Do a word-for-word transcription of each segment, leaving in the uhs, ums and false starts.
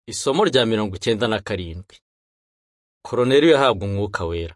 Isomo rya mirongo icyenda na karindwi. Koroneliyo yahabwa umwuka wera.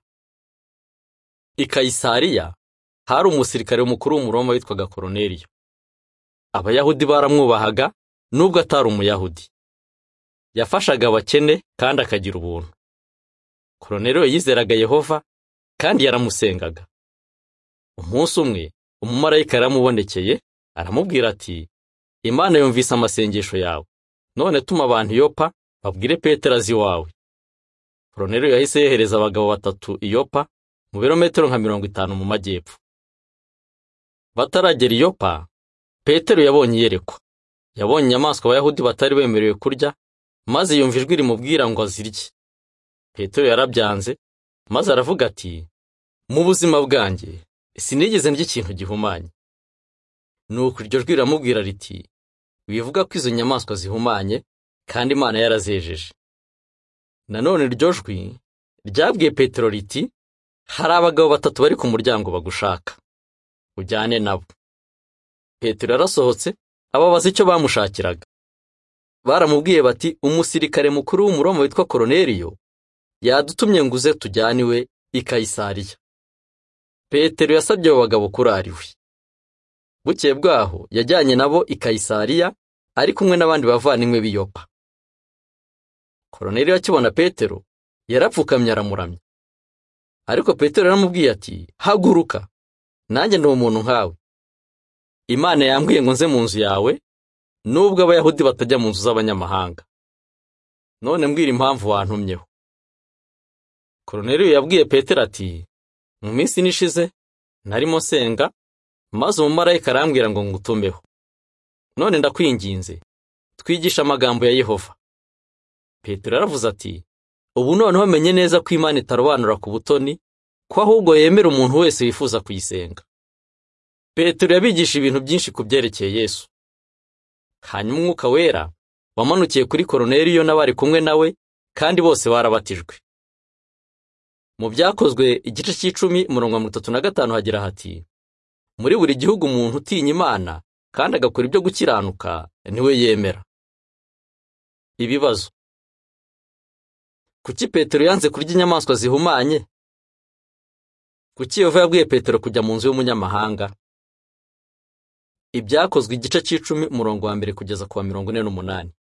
I Kayisariya hari umusirikare mukuru w'Umuroma witwaga Koroneliyo. Abayahudi baramwubahaga nubwo atari Umuyahudi. Yafashaga abakene kandi akagira ubuntu. Koroneliyo yizeraga Yehova kandi yaramusengaga. Umunsi umwe umumarayika yaramubonekeye aramubwira ati, Imana yumvise amasengesho yawe. None tuma abantu Yopa babwire Petero azi iwawe. Koroneliyo yahise yehereza abagabo batatu i Yopa mu birometero nka mirongo itanu mu majyepfo. Bataragera i Yopa, Petero yabonye iyerekwa. Yabonye inyamaswa abayahudi batari bemerewe kurya, maze yumva ijwi rimubwira ngo azirye. Petero yarabyanze, maze aravuga ati, mu buzima bwanjye sinigeze ndya ikintu gihumanye. Nuko iryo jwi riramubwira riti, bivuga ko izo nyamaswa zihumanye kandi Imana yarazejeje. Nanone iryo jwi ryabwiye Petero riti, hari abagabo batatu bari ku muryango bagushaka, ujyane nabo. Petero yarasohotse ababaza icyo bamushakiraga. Baramubwiye bati, umusirikare mukuru w'Umuroma witwa Koroneliyo yadutumye ngo uze tujyane iwe i Kayisariya. Petero yasabye abo bagabo kurara iwe. Bukeye bwaho yajyanye nabo i Kayisariya ari kumwe n'abandi bavandimwe b'i Yopa. Koroneliyo akibona Petero yarapfukamye aramuramya. Ariko Petero yaramubwiye ati, haguruka, nanjye ndi umuntu nkawe. Imana yambwiye ngo nze mu nzu yawe nubwo abayahudi batajya mu nzu z'abanyamahanga. None mbwira impamvu wantumyeho. Koroneliyo yabwiye Petero ati, mu minsi nishize narimo senga, maze umumarayika arambwira ngo ngutumeho. None ndakwinginze, twigisha amagambo ya Yehova. Petero yaravuze ati, ubu noneho menye neza ko Imana itarobanura ku butoni, ko ahubwo yemera umuntu wese wifuza kuyisenga. Petero yabigisha ibintu byinshi ku byerekeye Yesu. Hanyuma umwuka wera wamanukiye kuri Koroneliyo n'abari kumwe nawe, kandi bose barabatijwe. Mu byakozwe igice cy'icumi umurongo wa mirongo itatu na gatanu hagira hati, muri buri gihugu umuntu utinya Imana kandi agakora ibyo gukiranuka niwe yemera. Ibibazo: kuki Petero yanze kurya inyamaswa zihumanye? Kuki Yehova yabwiye Petero kujya mu nzu y'umunyamahanga? Ibyakozwe igice cy'icumi umurongo wa mbere kugeza ku wa mirongo ine n'umunani.